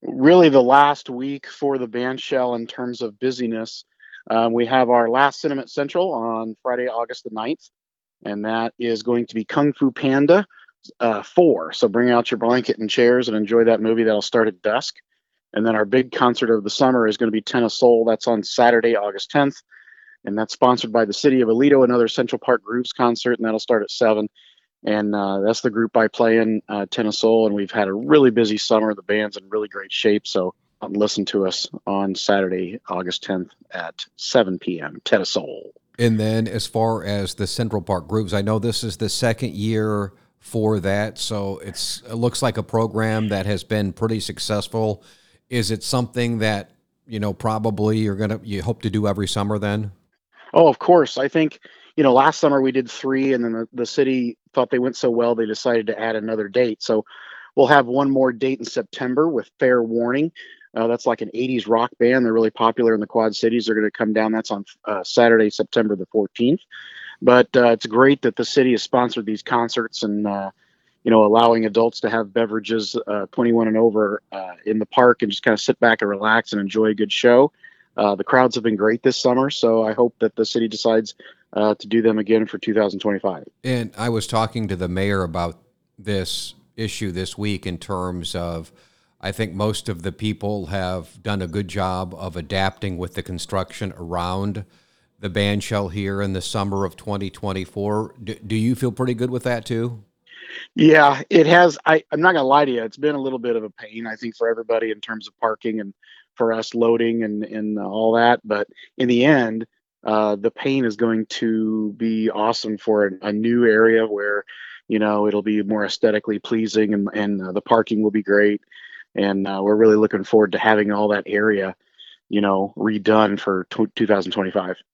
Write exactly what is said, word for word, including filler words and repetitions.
Really the last week for the band shell in terms of busyness. Um, we have our last Cinnamon Central on Friday, August the ninth, and that is going to be Kung Fu Panda uh, four. So bring out your blanket and chairs and enjoy that movie. That'll start at dusk. And then our big concert of the summer is going to be Ten of Soul. That's on Saturday, August tenth. And that's sponsored by the City of Aledo, another Central Park Grooves concert, and that'll start at seven. And uh, that's the group I play in, uh, Ten of Soul. And we've had a really busy summer. The band's in really great shape. So come listen to us on Saturday, August tenth at seven p.m. Ten of Soul. And then as far as the Central Park Grooves, I know this is the second year for that, so it's it looks like a program that has been pretty successful. Is it something that, you know, probably you're gonna you hope to do every summer then? Oh, of course. I think, you know, last summer we did three, and then the, the city thought they went so well, they decided to add another date. So we'll have one more date in September with Fair Warning. Uh, that's like an eighties rock band. They're really popular in the Quad Cities. They're going to come down. That's on uh, Saturday, September the fourteenth. But uh, it's great that the city has sponsored these concerts and, uh, you know, allowing adults to have beverages, uh, twenty-one and over, uh, in the park and just kind of sit back and relax and enjoy a good show. Uh, the crowds have been great this summer, so I hope that the city decides uh, to do them again for two thousand twenty-five. And I was talking to the mayor about this issue this week in terms of I think most of the people have done a good job of adapting with the construction around the band shell here in the summer of twenty twenty-four. Do, do you feel pretty good with that too? Yeah, it has. I, I'm not gonna lie to you. It's been a little bit of a pain, I think, for everybody in terms of parking and for us loading and and uh, all that. But in the end, uh, the pain is going to be awesome for a, a new area where, you know, it'll be more aesthetically pleasing and and uh, the parking will be great. And uh, we're really looking forward to having all that area, you know, redone for t- two thousand twenty-five.